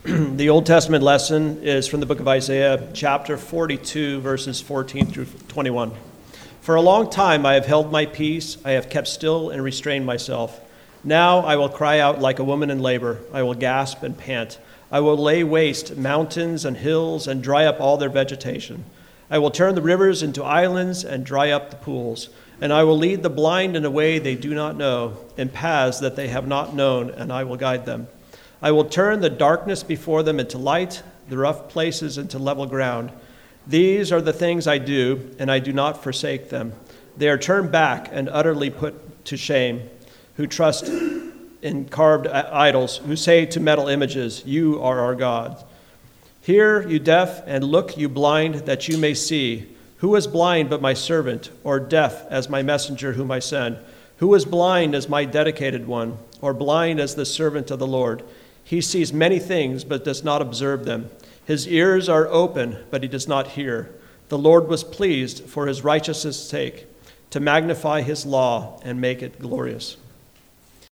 The Old Testament lesson is from the book of Isaiah, chapter 42, verses 14 through 21. For a long time I have held my peace, I have kept still and restrained myself. Now I will cry out like a woman in labor, I will gasp and pant. I will lay waste mountains and hills and dry up all their vegetation. I will turn the rivers into islands and dry up the pools. And I will lead the blind in a way they do not know, in paths that they have not known, and I will guide them. I will turn the darkness before them into light, the rough places into level ground. These are the things I do, and I do not forsake them. They are turned back and utterly put to shame, who trust in carved idols, who say to metal images, "You are our God." Hear, you deaf, and look, you blind, that you may see. Who is blind but my servant, or deaf as my messenger whom I send? Who is blind as my dedicated one, or blind as the servant of the Lord? He sees many things, but does not observe them. His ears are open, but he does not hear. The Lord was pleased, for his righteousness' sake, to magnify his law and make it glorious.